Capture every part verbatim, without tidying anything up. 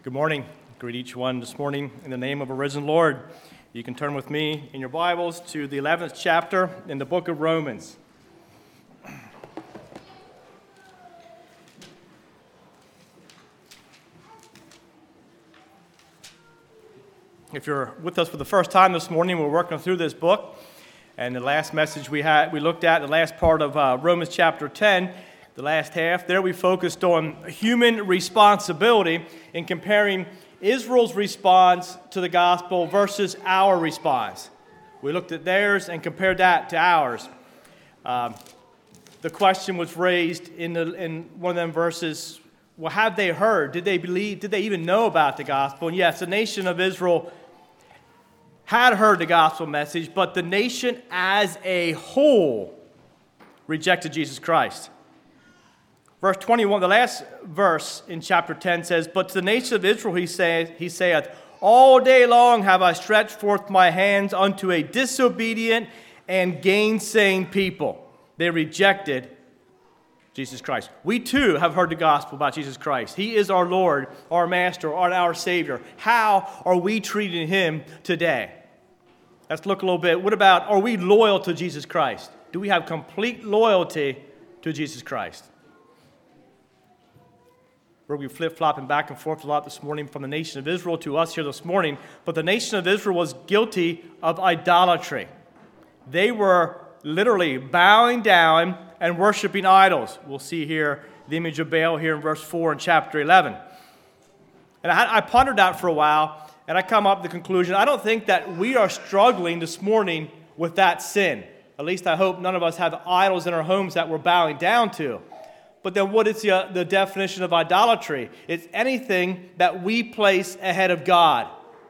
Good morning. Greet each one this morning in the name of a risen Lord. You can turn with me in your Bibles to the eleventh chapter in the book of Romans. If you're with us for the first time this morning, we're working through this book. And the last message we had, we looked at, the last part of uh, Romans chapter ten, the last half, there we focused on human responsibility in comparing Israel's response to the gospel versus our response. We looked at theirs and compared that to ours. Um, the question was raised in, the, in one of them verses, well, have they heard? Did they believe? Did they even know about the gospel? And yes, the nation of Israel had heard the gospel message, but the nation as a whole rejected Jesus Christ. Verse twenty-one, the last verse in chapter ten says, "But to the nation of Israel he saith, he saith, all day long have I stretched forth my hands unto a disobedient and gainsaying people." They rejected Jesus Christ. We too have heard the gospel about Jesus Christ. He is our Lord, our Master, our, our Savior. How are we treating Him today? Let's look a little bit. What about, are we loyal to Jesus Christ? Do we have complete loyalty to Jesus Christ? We're going to be flip-flopping back and forth a lot this morning from the nation of Israel to us here this morning. But the nation of Israel was guilty of idolatry. They were literally bowing down and worshiping idols. We'll see here the image of Baal here in verse four in chapter eleven. And I, I pondered that for a while, and I come up with the conclusion, I don't think that we are struggling this morning with that sin. At least I hope none of us have idols in our homes that we're bowing down to. But then what is the, uh, the definition of idolatry? It's anything that we place ahead of God.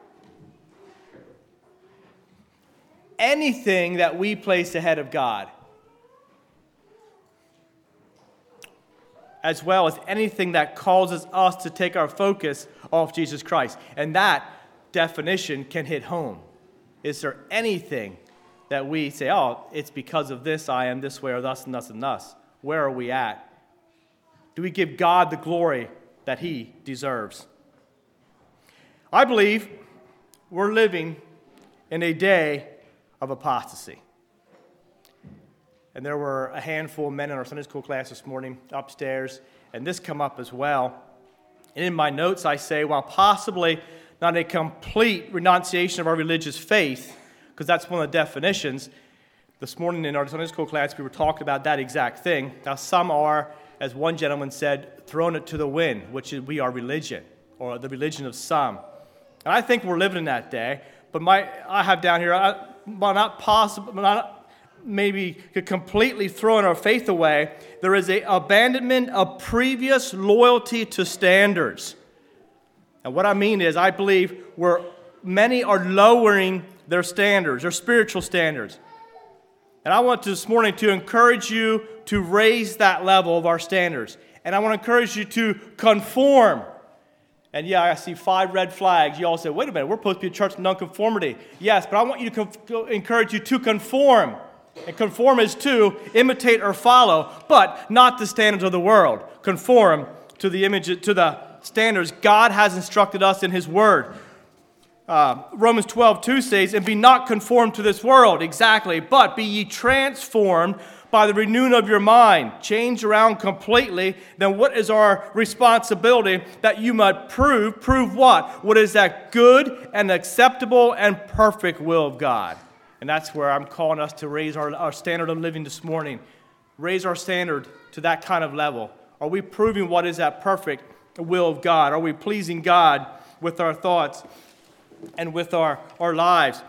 Anything that we place ahead of God. As well as anything that causes us to take our focus off Jesus Christ. And that definition can hit home. Is there anything that we say, oh, it's because of this I am this way, or thus and thus and thus? Where are we at? Do we give God the glory that He deserves? I believe we're living in a day of apostasy. And there were a handful of men in our Sunday school class this morning upstairs, and this come up as well. And in my notes I say, while possibly not a complete renunciation of our religious faith, because that's one of the definitions, this morning in our Sunday school class we were talking about that exact thing. Now some are, as one gentleman said, thrown it to the wind, which is we are religion, or the religion of some. And I think we're living in that day, but my I have down here, I, well, not possible, not maybe completely throwing our faith away, there is a abandonment of previous loyalty to standards. And what I mean is, I believe where many are lowering their standards, their spiritual standards. And I want this morning to encourage you to raise that level of our standards. And I want to encourage you to conform. And yeah, I see five red flags. You all say, wait a minute, we're supposed to be a church of nonconformity. Yes, but I want you to conf- encourage you to conform. And conform is to imitate or follow, but not the standards of the world. Conform to the image, to the standards God has instructed us in His Word. Uh, Romans twelve two says, "And be not conformed to this world," exactly, "but be ye transformed by the renewing of your mind." Change around completely. Then what is our responsibility? That you might prove, prove what? What is that good and acceptable and perfect will of God? And that's where I'm calling us to raise our, our standard of living this morning. Raise our standard to that kind of level. Are we proving what is that perfect will of God? Are we pleasing God with our thoughts and with our, our lives?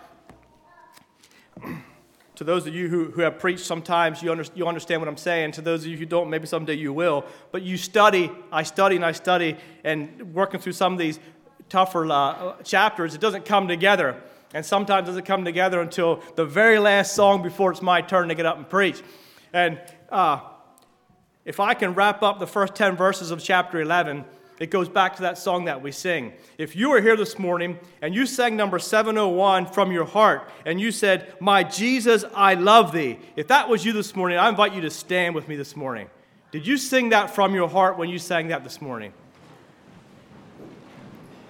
To those of you who, who have preached sometimes, you, under, you understand what I'm saying. To those of you who don't, maybe someday you will. But you study, I study and I study, and working through some of these tougher uh, chapters, it doesn't come together. And sometimes it doesn't come together until the very last song before it's my turn to get up and preach. And uh, if I can wrap up the first ten verses of chapter eleven, it goes back to that song that we sing. If you were here this morning and you sang number seven oh one from your heart and you said, "My Jesus, I love thee," if that was you this morning, I invite you to stand with me this morning. Did you sing that from your heart when you sang that this morning?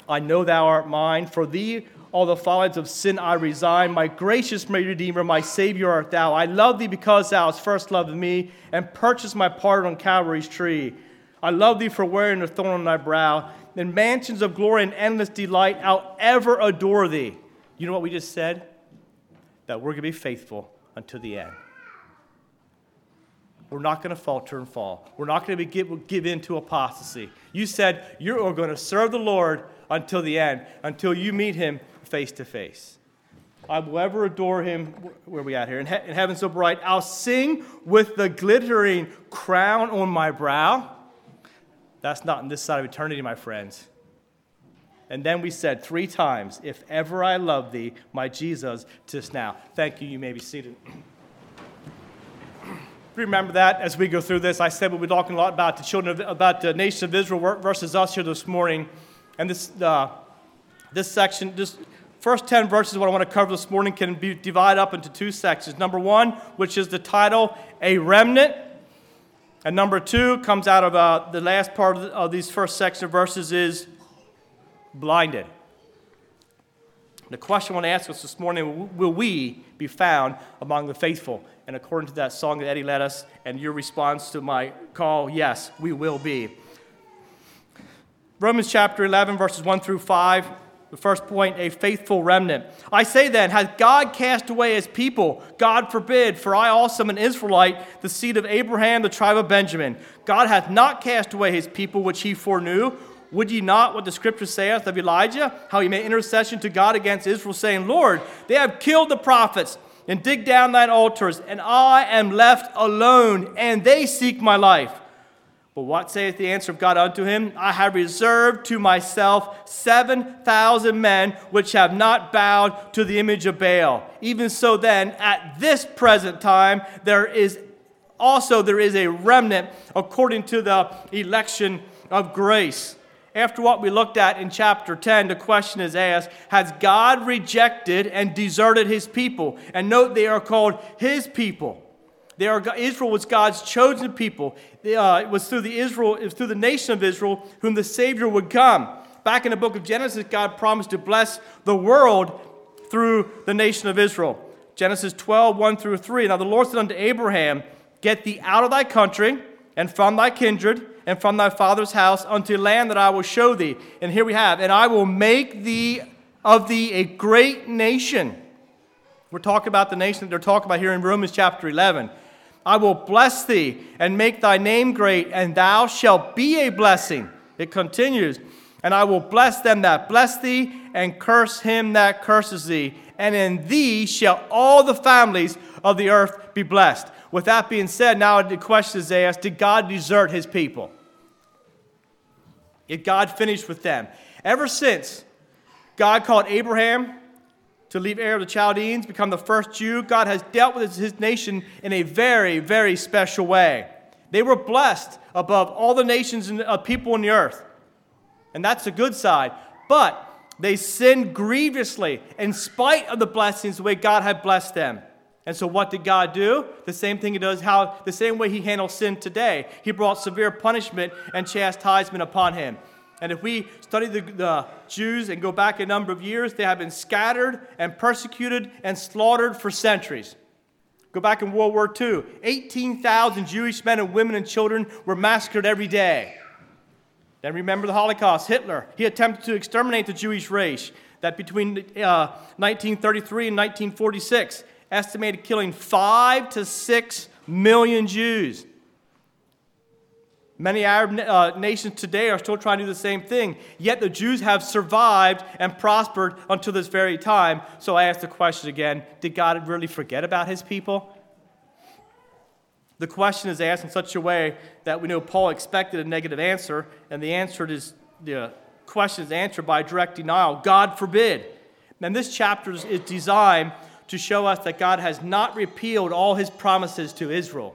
I know thou art mine. For thee all the follies of sin I resign. My gracious Redeemer, my Savior art thou. I love thee because thou hast first loved me and purchased my pardon on Calvary's tree. I love thee for wearing the thorn on thy brow. In mansions of glory and endless delight, I'll ever adore thee. You know what we just said? That we're going to be faithful until the end. We're not going to falter and fall. We're not going to be give, give in to apostasy. You said you're going to serve the Lord until the end, until you meet him face to face. I will ever adore him. Where are we at here? In, he- in heaven so bright, I'll sing with the glittering crown on my brow. That's not in this side of eternity, my friends. And then we said three times, if ever I love thee, my Jesus, tis now. Thank you. You may be seated. Remember that as we go through this. I said we'll be talking a lot about the children of, about the nation of Israel versus us here this morning. And this uh, this section, this first ten verses, what I want to cover this morning, can be divided up into two sections. Number one, which is the title, A Remnant. And number two comes out of uh, the last part of, the, of these first section of verses is blinded. The question I want to ask us this morning, will we be found among the faithful? And according to that song that Eddie led us, and your response to my call, yes, we will be. Romans chapter eleven, verses one through five. The first point, a faithful remnant. I say then, hath God cast away his people? God forbid, for I also am an Israelite, the seed of Abraham, the tribe of Benjamin. God hath not cast away his people which he foreknew. Would ye not what the scripture saith of Elijah, how he made intercession to God against Israel, saying, Lord, they have killed the prophets, and dig down thine altars, and I am left alone, and they seek my life. But what saith the answer of God unto him? I have reserved to myself seven thousand men which have not bowed to the image of Baal. Even so then, at this present time, there is also there is a remnant according to the election of grace. After what we looked at in chapter ten, the question is asked, has God rejected and deserted his people? And note, they are called his people. They are, Israel was God's chosen people. They, uh, it was through the Israel, it was through the nation of Israel whom the Savior would come. Back in the book of Genesis, God promised to bless the world through the nation of Israel. Genesis twelve, one through three. Now the Lord said unto Abraham, get thee out of thy country, and from thy kindred, and from thy father's house, unto land that I will show thee. And here we have, and I will make thee of thee a great nation. We're talking about the nation that they're talking about here in Romans chapter eleven. I will bless thee and make thy name great, and thou shalt be a blessing. It continues. And I will bless them that bless thee, and curse him that curses thee. And in thee shall all the families of the earth be blessed. With that being said, now the question is asked, did God desert his people? Did God finish with them? Ever since God called Abraham to leave Ur of the Chaldeans, become the first Jew, God has dealt with his nation in a very, very special way. They were blessed above all the nations of people on the earth. And that's the good side. But they sinned grievously in spite of the blessings, the way God had blessed them. And so what did God do? The same thing he does, how the same way he handles sin today. He brought severe punishment and chastisement upon him. And if we study the, the Jews and go back a number of years, they have been scattered and persecuted and slaughtered for centuries. Go back in World War Two. eighteen thousand Jewish men and women and children were massacred every day. Then remember the Holocaust. Hitler, he attempted to exterminate the Jewish race. That between uh, nineteen thirty-three and nineteen forty-six, estimated killing five to six million Jews. Many Arab uh, nations today are still trying to do the same thing. Yet the Jews have survived and prospered until this very time. So I ask the question again, did God really forget about his people? The question is asked in such a way that we know Paul expected a negative answer, and the answer is the question is answered by direct denial. God forbid. And this chapter is designed to show us that God has not repealed all his promises to Israel.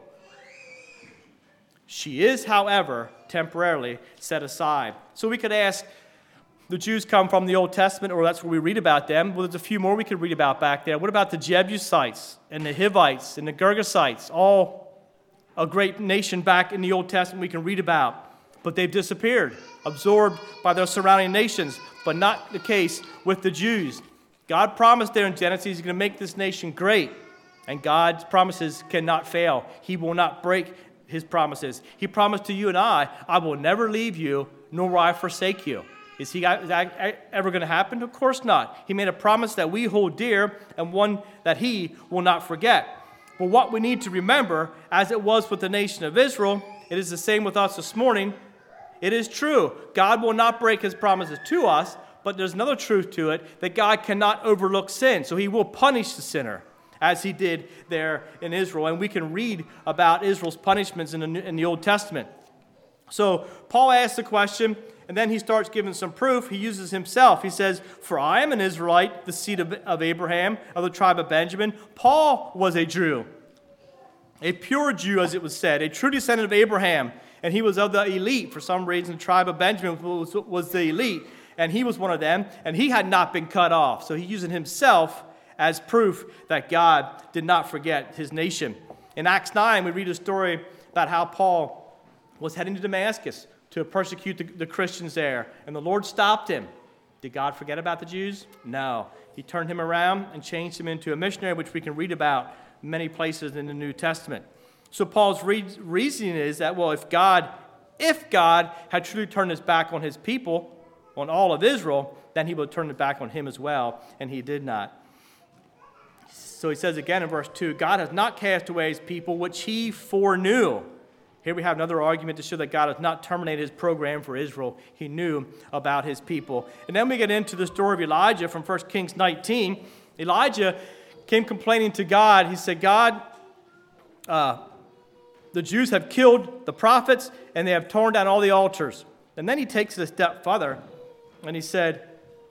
She is, however, temporarily set aside. So we could ask, the Jews come from the Old Testament, or that's where we read about them. Well, there's a few more we could read about back there. What about the Jebusites and the Hivites and the Girgasites, all a great nation back in the Old Testament we can read about. but they've disappeared, absorbed by their surrounding nations, but not the case with the Jews. God promised there in Genesis He's going to make this nation great, and God's promises cannot fail. He will not break His promises. He promised to you and I, I will never leave you, nor will I forsake you. Is, he, is that ever going to happen? Of course not. He made a promise that we hold dear and one that He will not forget. But what we need to remember, as it was with the nation of Israel, it is the same with us this morning. It is true. God will not break His promises to us, but there's another truth to it, that God cannot overlook sin. So He will punish the sinner, as He did there in Israel. And we can read about Israel's punishments in the, in the Old Testament. So Paul asks the question, and then he starts giving some proof. He uses himself. He says, for I am an Israelite, the seed of, of Abraham, of the tribe of Benjamin. Paul was a Jew, a pure Jew, as it was said, a true descendant of Abraham. And he was of the elite. For some reason, the tribe of Benjamin was, was the elite. And he was one of them. And he had not been cut off. So he's using himself as proof that God did not forget His nation. In Acts nine, we read a story about how Paul was heading to Damascus to persecute the, the Christians there. And the Lord stopped him. Did God forget about the Jews? No. He turned him around and changed him into a missionary, which we can read about many places in the New Testament. So Paul's re- reasoning is that, well, if God, if God had truly turned His back on His people, on all of Israel, then He would turn it back on him as well, and He did not. So he says again in verse two, God has not cast away His people, which He foreknew. Here we have another argument to show that God has not terminated His program for Israel. He knew about His people. And then we get into the story of Elijah from First Kings nineteen. Elijah came complaining to God. He said, God, uh, the Jews have killed the prophets, and they have torn down all the altars. And then he takes it a step further, and he said,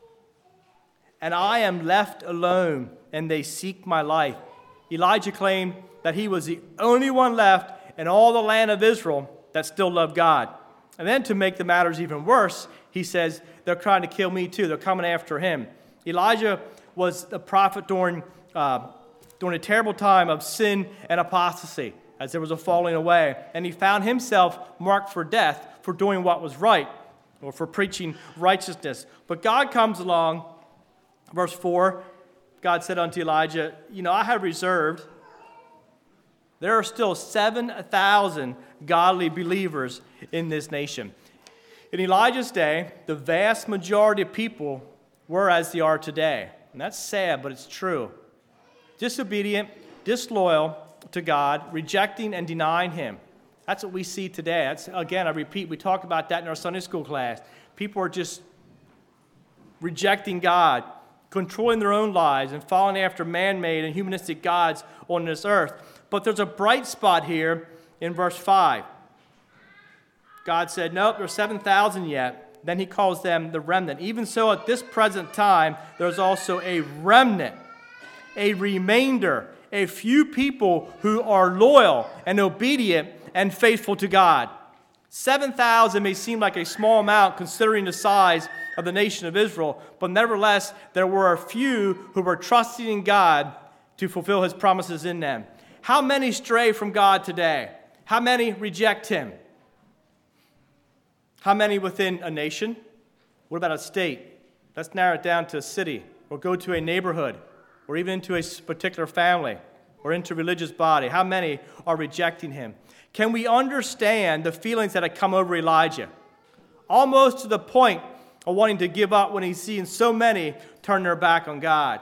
and I am left alone, and they seek my life. Elijah claimed that he was the only one left in all the land of Israel that still loved God. And then to make the matters even worse, he says, they're trying to kill me too. They're coming after him. Elijah was a prophet during, uh, during a terrible time of sin and apostasy, as there was a falling away. And he found himself marked for death for doing what was right, or for preaching righteousness. But God comes along, verse four, God said unto Elijah, you know, I have reserved, there are still seven thousand godly believers in this nation. In Elijah's day, the vast majority of people were as they are today. And that's sad, but it's true. Disobedient, disloyal to God, rejecting and denying Him. That's what we see today. That's, again, I repeat, we talked about that in our Sunday school class. People are just rejecting God, controlling their own lives, and following after man-made and humanistic gods on this earth. But there's a bright spot here in verse five. God said, nope, there's seven thousand yet. Then He calls them the remnant. Even so, at this present time, there's also a remnant, a remainder, a few people who are loyal and obedient and faithful to God. seven thousand may seem like a small amount considering the size of the nation of Israel, but nevertheless, there were a few who were trusting in God to fulfill His promises in them. How many stray from God today? How many reject Him? How many within a nation? What about a state? Let's narrow it down to a city, or go to a neighborhood, or even into a particular family, or into a religious body. How many are rejecting Him? Can we understand the feelings that had come over Elijah? Almost to the point of wanting to give up when he's seeing so many turn their back on God.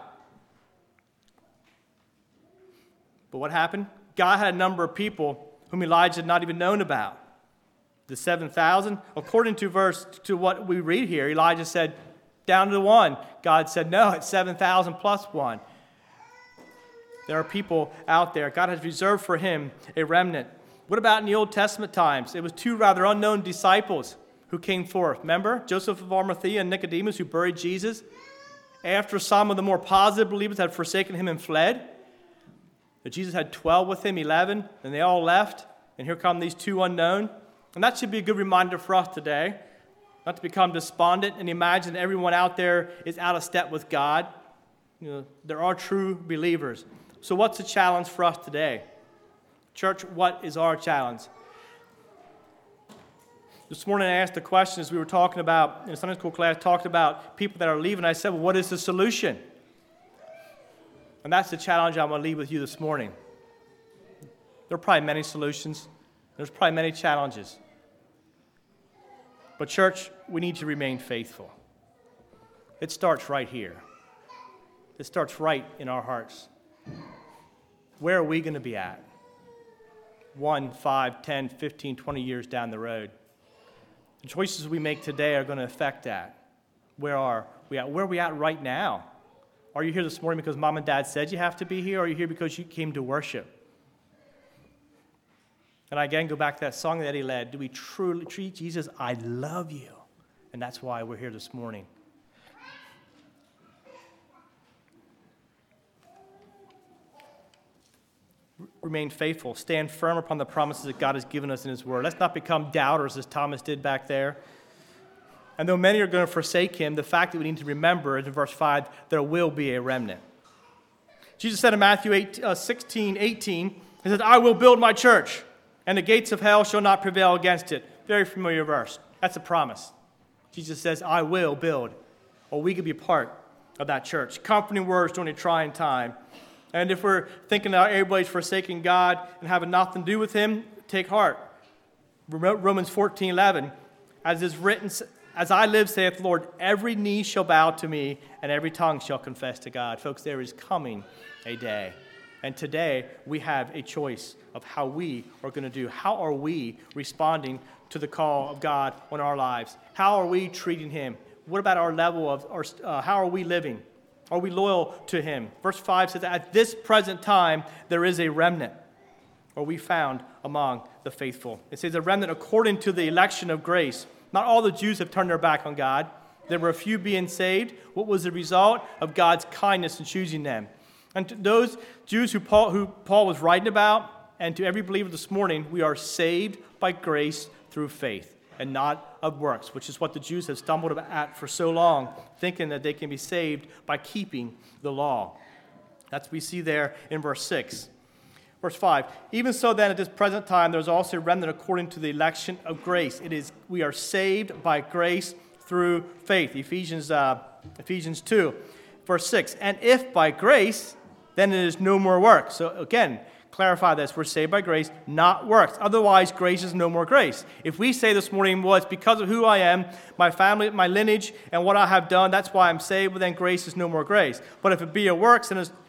But what happened? God had a number of people whom Elijah had not even known about. The seven thousand, according to verse to what we read here, Elijah said, down to the one. God said, no, it's seven thousand plus one. There are people out there. God has reserved for Him a remnant. What about in the Old Testament times? It was two rather unknown disciples who came forth. Remember? Joseph of Arimathea and Nicodemus, who buried Jesus after some of the more positive believers had forsaken Him and fled. That Jesus had twelve with Him, eleven, and they all left. And here come these two unknown. And that should be a good reminder for us today, not to become despondent and imagine that everyone out there is out of step with God. You know, there are true believers. So what's the challenge for us today? Church, what is our challenge? This morning I asked the question as we were talking about, in a Sunday school class, talked about people that are leaving. I said, well, what is the solution? And that's the challenge I'm going to leave with you this morning. There are probably many solutions. There's probably many challenges. But church, we need to remain faithful. It starts right here. It starts right in our hearts. Where are we going to be at? One, five, ten, fifteen, twenty years down the road. The choices we make today are going to affect that. Where are we at? Where are we at right now? Are you here this morning because mom and dad said you have to be here, or are you here because you came to worship? And I again go back to that song that Eddie led. Do we truly treat Jesus? I love you. And that's why we're here this morning. Remain faithful. Stand firm upon the promises that God has given us in his word. Let's not become doubters as Thomas did back there. And though many are going to forsake him, the fact that we need to remember is in verse five, there will be a remnant. Jesus said in Matthew eight, uh, sixteen, eighteen, he said, I will build my church, and the gates of hell shall not prevail against it. Very familiar verse. That's a promise. Jesus says, I will build. Or we could be part of that church. Comforting words during a trying time. And if we're thinking that everybody's forsaking God and having nothing to do with him, take heart. Romans fourteen eleven, as is written, as I live, saith the Lord, every knee shall bow to me, and every tongue shall confess to God. Folks, there is coming a day. And today, we have a choice of how we are going to do. How are we responding to the call of God on our lives? How are we treating him? What about our level of, or uh, how are we living? Are we loyal to him? Verse five says, at this present time, there is a remnant, or we found among the faithful. It says a remnant according to the election of grace. Not all the Jews have turned their back on God. There were a few being saved. What was the result of God's kindness in choosing them? And to those Jews who Paul, who Paul was writing about, and to every believer this morning, we are saved by grace through faith and not of works, which is what the Jews have stumbled at for so long, thinking that they can be saved by keeping the law. That's what we see there in verse six. Verse five, even so then at this present time, there's also a remnant according to the election of grace. It is, we are saved by grace through faith. Ephesians, uh, Ephesians two, verse six, and if by grace, then it is no more works. So again, clarify this. We're saved by grace, not works. Otherwise, grace is no more grace. If we say this morning, well, it's because of who I am, my family, my lineage, and what I have done, that's why I'm saved, well, then grace is no more grace. But if it be a works, then it's,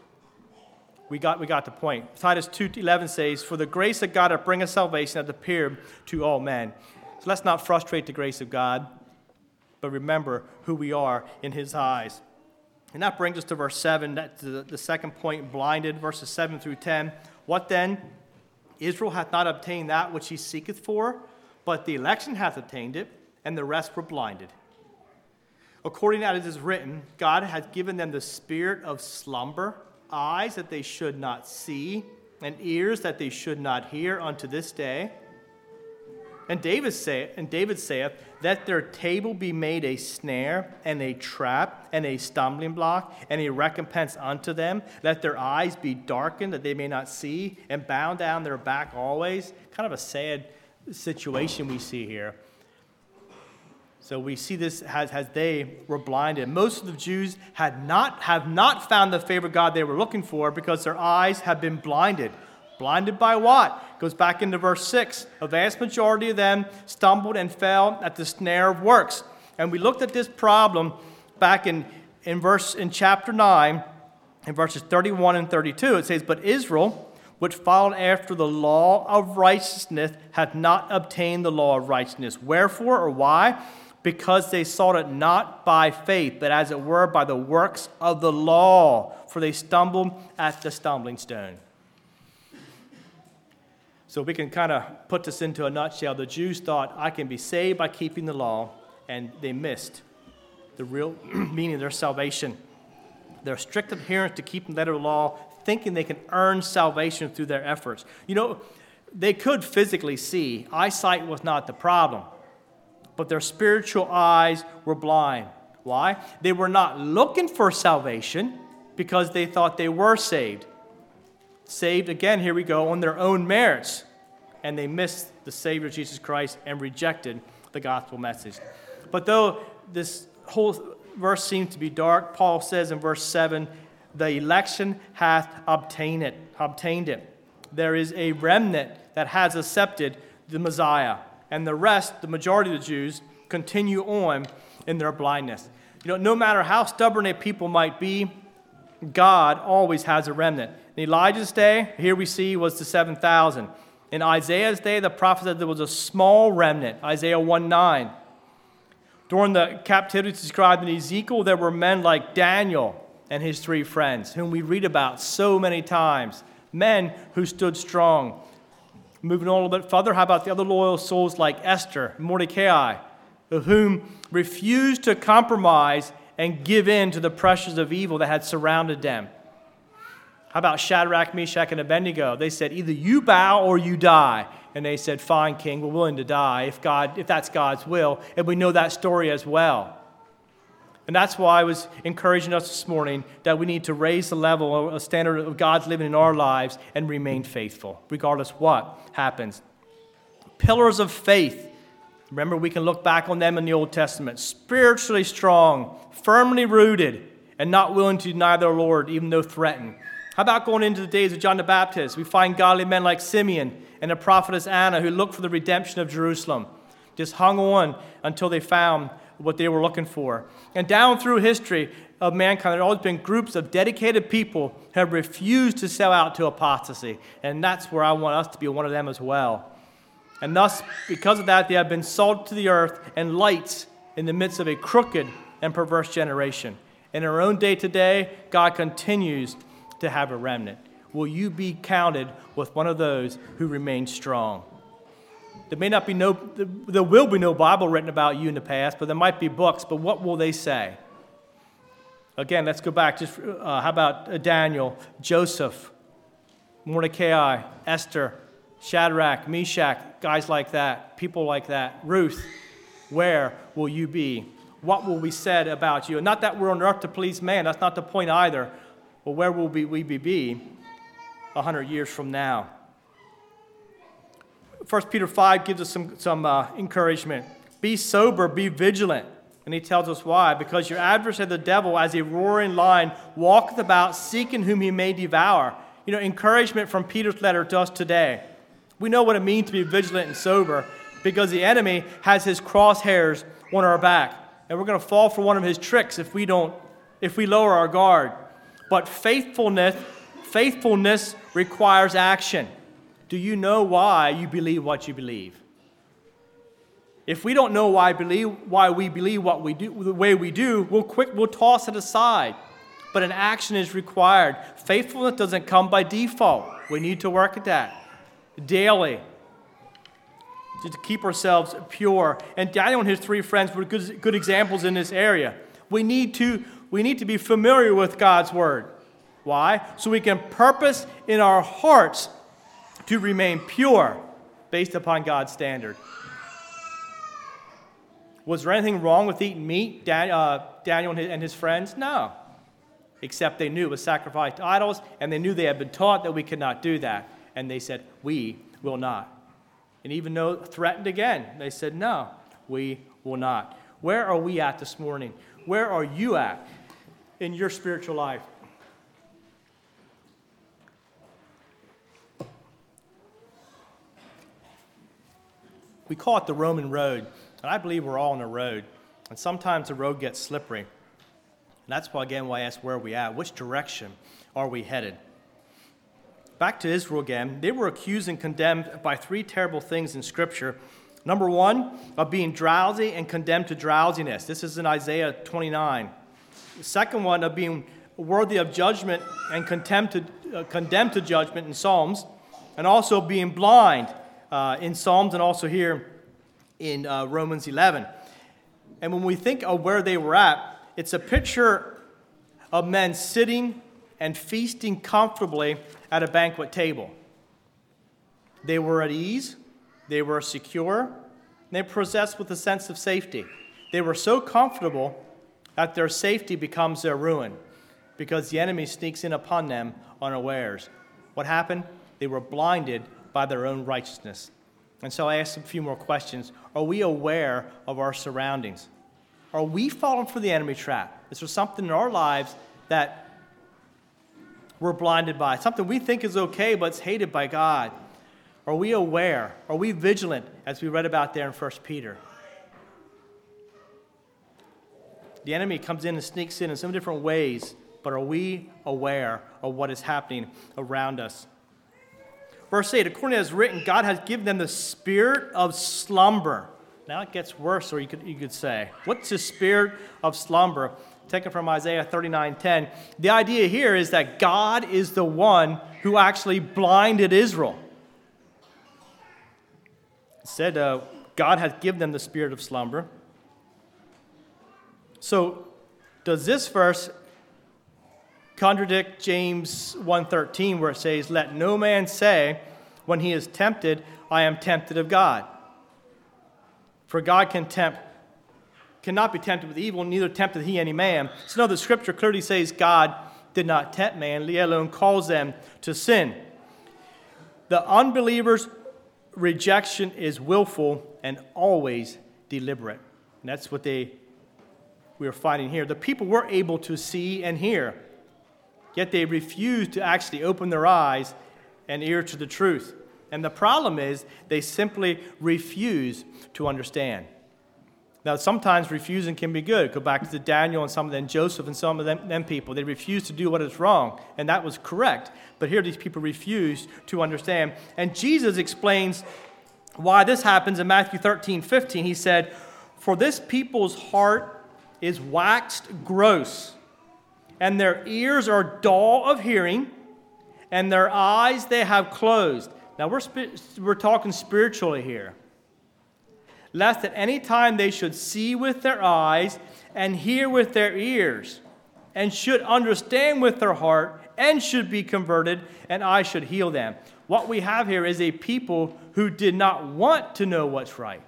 we got we got the point. Titus two eleven says, for the grace of God that bringeth salvation hath appeared to all men. So let's not frustrate the grace of God, but remember who we are in his eyes. And that brings us to verse seven, that's the, the second point, blinded, verses seven through ten. What then? Israel hath not obtained that which he seeketh for, but the election hath obtained it, and the rest were blinded. According as it is written, God hath given them the spirit of slumber, eyes that they should not see, and ears that they should not hear unto this day. And David saith, and David saith, that their table be made a snare, and a trap, and a stumbling block, and a recompense unto them. Let their eyes be darkened, that they may not see, and bound down their back always. Kind of a sad situation we see here. So we see this as, as they were blinded. Most of the Jews had not have not found the favor of God they were looking for because their eyes have been blinded. Blinded by what? Goes back into verse six. A vast majority of them stumbled and fell at the snare of works. And we looked at this problem back in, in verse in chapter nine, in verses thirty-one and thirty-two. It says, but Israel, which followed after the law of righteousness, hath not obtained the law of righteousness. Wherefore, or why? Because they sought it not by faith, but as it were by the works of the law. For they stumbled at the stumbling stone. So we can kind of put this into a nutshell. The Jews thought, I can be saved by keeping the law, and they missed the real meaning of their salvation. Their strict adherence to keeping the letter of the law, thinking they can earn salvation through their efforts. You know, they could physically see. Eyesight was not the problem. But their spiritual eyes were blind. Why? They were not looking for salvation because they thought they were saved. Saved, again, here we go, on their own merits. And they missed the Savior Jesus Christ and rejected the gospel message. But though this whole verse seems to be dark, Paul says in verse seven, the election hath obtained it, obtained it. There is a remnant that has accepted the Messiah, and the rest, the majority of the Jews, continue on in their blindness. You know, no matter how stubborn a people might be, God always has a remnant. In Elijah's day, here we see, was the seven thousand. In Isaiah's day, the prophet said there was a small remnant, Isaiah one nine. During the captivity described in Ezekiel, there were men like Daniel and his three friends, whom we read about so many times, men who stood strong. Moving on a little bit further, how about the other loyal souls like Esther, Mordecai, of whom refused to compromise and give in to the pressures of evil that had surrounded them? How about Shadrach, Meshach, and Abednego? They said, either you bow or you die. And they said, fine, king, we're willing to die if God, if that's God's will. And we know that story as well. And that's why I was encouraging us this morning that we need to raise the level, a standard of God's living in our lives and remain faithful, regardless what happens. Pillars of faith. Remember, we can look back on them in the Old Testament. Spiritually strong, firmly rooted, and not willing to deny their Lord, even though threatened. How about going into the days of John the Baptist? We find godly men like Simeon and the prophetess Anna who looked for the redemption of Jerusalem, just hung on until they found what they were looking for. And down through history of mankind, there have always been groups of dedicated people who have refused to sell out to apostasy. And that's where I want us to be one of them as well. And thus, because of that, they have been salt to the earth and lights in the midst of a crooked and perverse generation. In our own day today, God continues to have a remnant. Will you be counted with one of those who remain strong? There may not be no, there will be no Bible written about you in the past, but there might be books, but what will they say? Again, let's go back. Just uh, how about Daniel, Joseph, Mordecai, Esther, Shadrach, Meshach, guys like that, people like that, Ruth. Where will you be? What will be said about you? And not that we're on earth to please man. That's not the point either. But where will we, we be a hundred years from now? First Peter five gives us some, some uh, encouragement. Be sober, be vigilant. And he tells us why. Because your adversary, the devil, as a roaring lion, walketh about, seeking whom he may devour. You know, encouragement from Peter's letter to us today. We know what it means to be vigilant and sober because the enemy has his crosshairs on our back. And we're going to fall for one of his tricks if we don't, if we lower our guard. But faithfulness, faithfulness requires action. Do you know why you believe what you believe? If we don't know why believe why we believe what we do the way we do, we'll quick we'll toss it aside. But an action is required. Faithfulness doesn't come by default. We need to work at that daily to keep ourselves pure. And Daniel and his three friends were good, good examples in this area. We need to we need to be familiar with God's word. Why? So we can purpose in our hearts to remain pure based upon God's standard. Was there anything wrong with eating meat, Dan, uh, Daniel and his, and his friends? No. Except they knew it was sacrificed to idols, and they knew they had been taught that we could not do that. And they said, we will not. And even though threatened again, they said, no, we will not. Where are we at this morning? Where are you at in your spiritual life? We call it the Roman road, and I believe we're all on a road. And sometimes the road gets slippery. And that's why, again, why I ask where are we at? Which direction are we headed? Back to Israel again. They were accused and condemned by three terrible things in Scripture. Number one, of being drowsy and condemned to drowsiness. This is in Isaiah twenty-nine. The second one, of being worthy of judgment and condemned to, uh, condemned to judgment in Psalms. And also being blind uh, in Psalms and also here in uh, Romans eleven. And when we think of where they were at, it's a picture of men sitting and feasting comfortably at a banquet table. They were at ease, they were secure, and they possessed with a sense of safety. They were so comfortable that their safety becomes their ruin because the enemy sneaks in upon them unawares. What happened? They were blinded by their own righteousness. And so I asked a few more questions. Are we aware of our surroundings? Are we falling for the enemy trap? Is there something in our lives that we're blinded by? Something we think is okay, but it's hated by God? Are we aware? Are we vigilant, as we read about there in First Peter? The enemy comes in and sneaks in in some different ways, but are we aware of what is happening around us? Verse eight, according as written, God has given them the spirit of slumber. Now it gets worse, or you could, you could say. What's the spirit of slumber? Taken from Isaiah thirty-nine ten. The idea here is that God is the one who actually blinded Israel. It said uh, God has given them the spirit of slumber. So does this verse contradict James one thirteen, where it says, let no man say when he is tempted, I am tempted of God? For God can tempt, cannot be tempted with evil, neither tempteth he any man. So no, the scripture clearly says God did not tempt man, let alone calls them to sin. The unbeliever's rejection is willful and always deliberate. And that's what they we are finding here. The people were able to see and hear, yet they refused to actually open their eyes and ear to the truth. And the problem is they simply refuse to understand. Now, sometimes refusing can be good. Go back to Daniel and some of them, Joseph and some of them, them people. They refused to do what is wrong, and that was correct. But here these people refused to understand. And Jesus explains why this happens in Matthew thirteen fifteen. He said, for this people's heart is waxed gross, and their ears are dull of hearing, and their eyes they have closed. Now, we're, we're talking spiritually here. Lest at any time they should see with their eyes and hear with their ears, and should understand with their heart, and should be converted, and I should heal them. What we have here is a people who did not want to know what's right.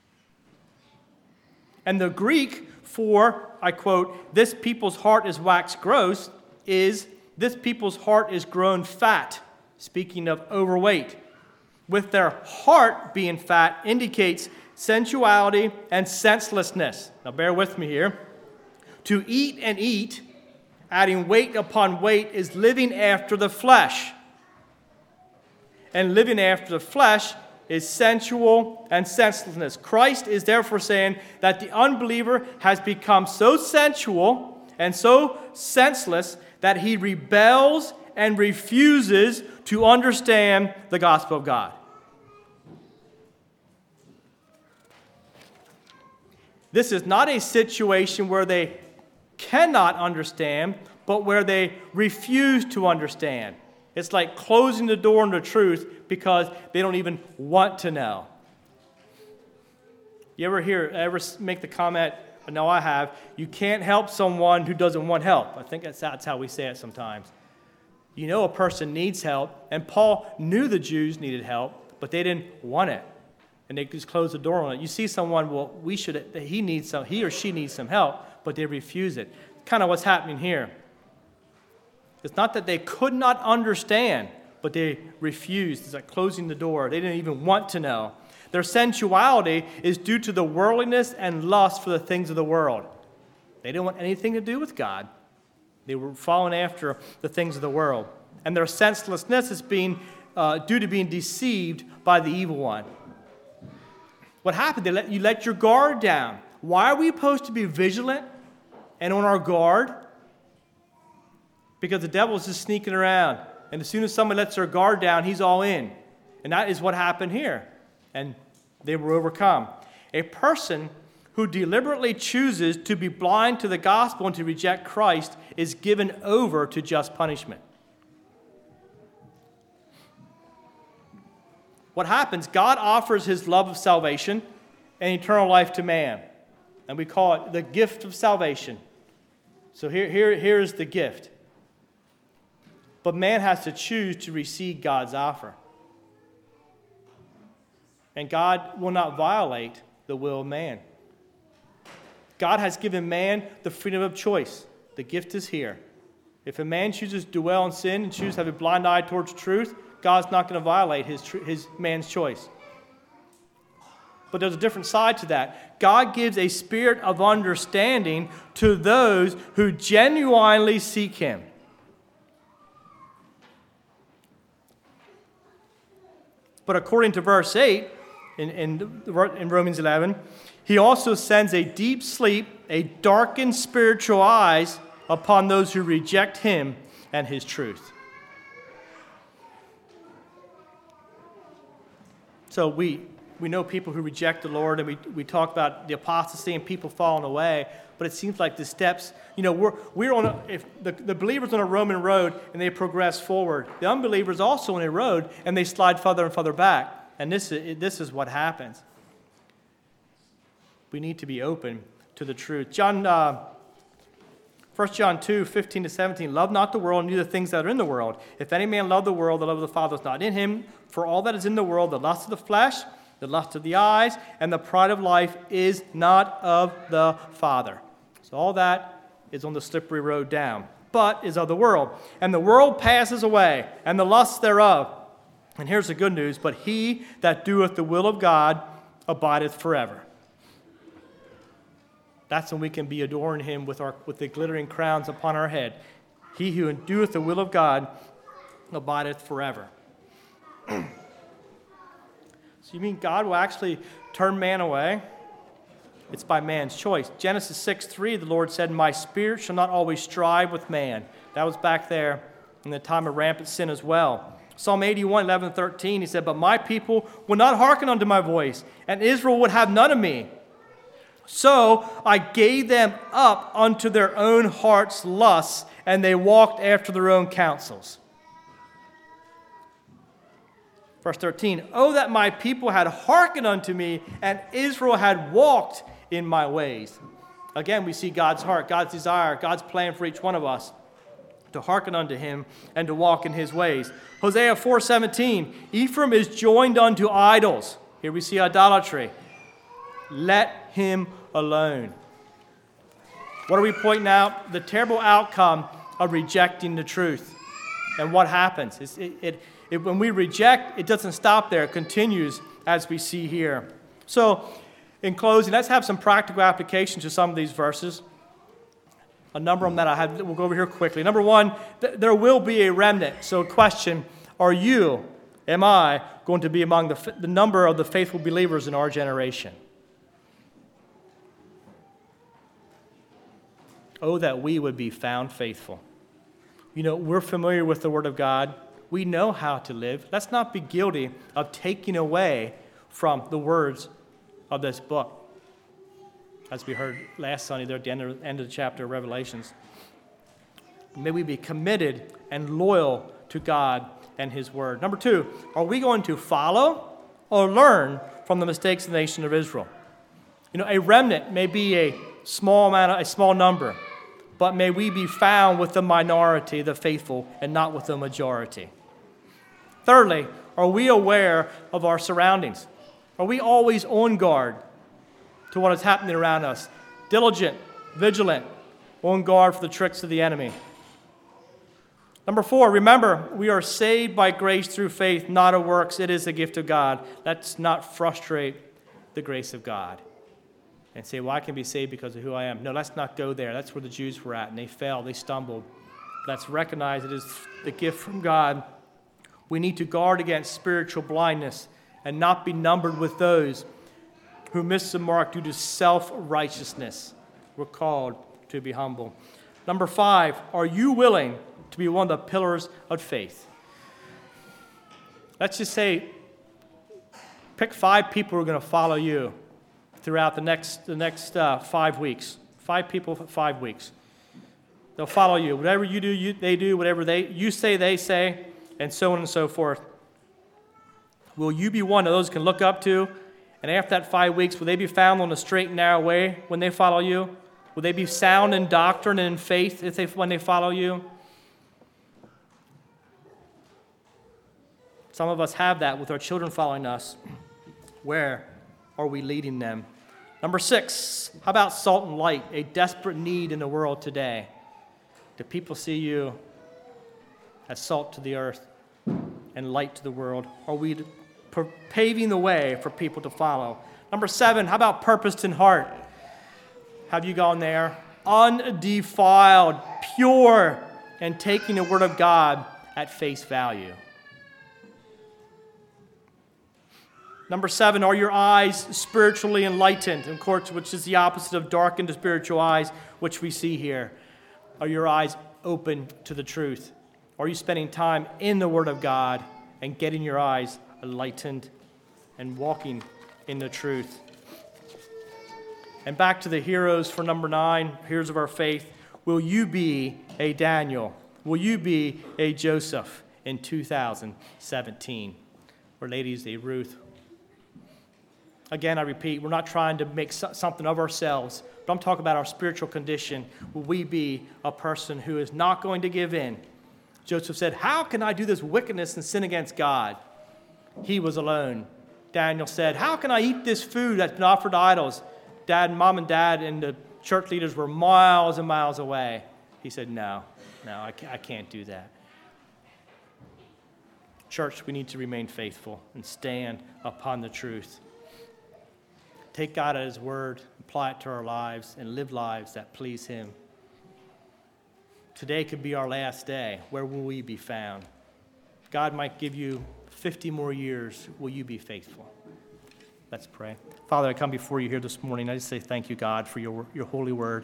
And the Greek for, I quote, this people's heart is waxed gross, is this people's heart is grown fat. Speaking of overweight. With their heart being fat indicates sensuality and senselessness. Now bear with me here. To eat and eat, adding weight upon weight, is living after the flesh. And living after the flesh is sensual and senselessness. Christ is therefore saying that the unbeliever has become so sensual and so senseless that he rebels and refuses to understand the gospel of God. This is not a situation where they cannot understand, but where they refuse to understand. It's like closing the door on the truth because they don't even want to know. You ever hear, ever make the comment, I know I have, you can't help someone who doesn't want help. I think that's, that's how we say it sometimes. You know a person needs help, and Paul knew the Jews needed help, but they didn't want it. And they just closed the door on it. You see someone, well, we should, he needs some, he or she needs some help, but they refuse it. Kind of what's happening here. It's not that they could not understand, but they refused. It's like closing the door. They didn't even want to know. Their sensuality is due to the worldliness and lust for the things of the world. They didn't want anything to do with God. They were following after the things of the world. And their senselessness is being uh, due to being deceived by the evil one. What happened? They let, you let your guard down. Why are we supposed to be vigilant and on our guard? Because the devil is just sneaking around. And as soon as someone lets their guard down, he's all in. And that is what happened here. And they were overcome. A person who deliberately chooses to be blind to the gospel and to reject Christ is given over to just punishment. What happens? God offers his love of salvation and eternal life to man. And we call it the gift of salvation. So here, here, here's the gift. But man has to choose to receive God's offer. And God will not violate the will of man. God has given man the freedom of choice. The gift is here. If a man chooses to dwell in sin and chooses to have a blind eye towards truth, God's not going to violate his, his man's choice. But there's a different side to that. God gives a spirit of understanding to those who genuinely seek him. But according to verse eight, in, in, in Romans eleven, he also sends a deep sleep, a darkened spiritual eyes upon those who reject him and his truth. So we we know people who reject the Lord, and we, we talk about the apostasy and people falling away, but it seems like the steps, you know, we're, we're on a, if the, the believers on a Roman road and they progress forward, the unbelievers also on a road and they slide further and further back. And this is, this is what happens. We need to be open to the truth. John, uh, First John two, fifteen to seventeen, love not the world, neither the things that are in the world. If any man love the world, the love of the Father is not in him. For all that is in the world, the lust of the flesh, the lust of the eyes, and the pride of life is not of the Father. So all that is on the slippery road down, but is of the world. And the world passes away, and the lusts thereof. And here's the good news, but he that doeth the will of God abideth forever. That's when we can be adoring him with, our, with the glittering crowns upon our head. He who doeth the will of God abideth forever. So you mean God will actually turn man away? It's by man's choice. Genesis six three, the Lord said, my spirit shall not always strive with man. That was back there in the time of rampant sin as well. Psalm eighty-one, eleven and thirteen, he said, but my people will not hearken unto my voice, and Israel would have none of me. So I gave them up unto their own heart's lusts, and they walked after their own counsels. Verse thirteen, oh, that my people had hearkened unto me, and Israel had walked in my ways. Again, we see God's heart, God's desire, God's plan for each one of us to hearken unto him and to walk in his ways. Hosea four seventeen, Ephraim is joined unto idols. Here we see idolatry. Let him alone. What are we pointing out? The terrible outcome of rejecting the truth. And what happens? It's, it, it, it, when we reject, it doesn't stop there. It continues as we see here. So, in closing, let's have some practical applications to some of these verses. A number of them that I have, we'll go over here quickly. Number one, th- there will be a remnant. So, question, are you, am I, going to be among the, f- the number of the faithful believers in our generation? Oh, that we would be found faithful. You know, we're familiar with the Word of God. We know how to live. Let's not be guilty of taking away from the words of this book. As we heard last Sunday there at the end of, end of the chapter of Revelations. May we be committed and loyal to God and his Word. Number two, are we going to follow or learn from the mistakes of the nation of Israel? You know, a remnant may be a small amount, a small number, but may we be found with the minority, the faithful, and not with the majority. Thirdly, are we aware of our surroundings? Are we always on guard to what is happening around us? Diligent, vigilant, on guard for the tricks of the enemy. Number four, remember, we are saved by grace through faith, not of works. It is the gift of God. Let's not frustrate the grace of God and say, well, I can be saved because of who I am. No, let's not go there. That's where the Jews were at, and they fell, they stumbled. Let's recognize it is the gift from God. We need to guard against spiritual blindness and not be numbered with those who miss the mark due to self-righteousness. We're called to be humble. Number five, are you willing to be one of the pillars of faith? Let's just say, pick five people who are going to follow you throughout the next the next uh, five weeks. Five people for five weeks. They'll follow you. Whatever you do, you, they do. Whatever they you say, they say, and so on and so forth. Will you be one of those who can look up to? And after that five weeks, will they be found on the straight and narrow way when they follow you? Will they be sound in doctrine and in faith if they, when they follow you? Some of us have that with our children following us. Where are we leading them? Number six, how about salt and light, a desperate need in the world today? Do people see you as salt to the earth and light to the world? Are we paving the way for people to follow. Number seven, how about purposed in heart? Have you gone there? Undefiled, pure, and taking the Word of God at face value. Number seven, are your eyes spiritually enlightened? Of course, which is the opposite of darkened spiritual eyes, which we see here. Are your eyes open to the truth? Are you spending time in the Word of God and getting your eyes enlightened and walking in the truth? And back to the heroes for number nine, heroes of our faith. Will you be a Daniel? Will you be a Joseph in two thousand seventeen? Or ladies, a Ruth? Again, I repeat, we're not trying to make something of ourselves, but I'm talking about our spiritual condition. Will we be a person who is not going to give in? Joseph said, how can I do this wickedness and sin against God? He was alone. Daniel said, how can I eat this food that's been offered to idols? Dad, mom and dad and the church leaders were miles and miles away. He said, no, no, I can't, I can't do that. Church, we need to remain faithful and stand upon the truth. Take God at His word, apply it to our lives, and live lives that please Him. Today could be our last day. Where will we be found? God might give you fifty more years. Will you be faithful? Let's pray. Father, I come before you here this morning. I just say thank you, God, for your, your holy word.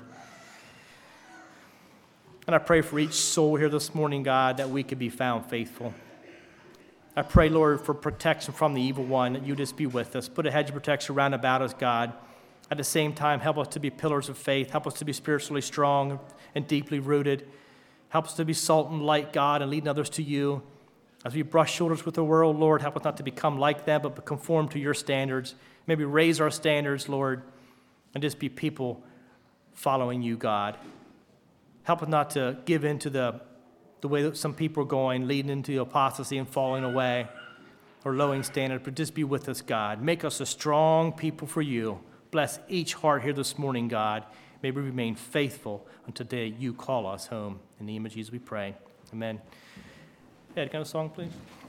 And I pray for each soul here this morning, God, that we could be found faithful. I pray, Lord, for protection from the evil one, that you just be with us. Put a hedge of protection round about us, God. At the same time, help us to be pillars of faith. Help us to be spiritually strong and deeply rooted. Help us to be salt and light, God, and leading others to you. As we brush shoulders with the world, Lord, help us not to become like them, but conform to your standards. Maybe raise our standards, Lord, and just be people following you, God. Help us not to give in to the the way that some people are going, leading into apostasy and falling away, or lowering standards, but just be with us, God. Make us a strong people for you. Bless each heart here this morning, God. May we remain faithful until the day you call us home. In the name of Jesus we pray. Amen. Ed, can I have a song, please?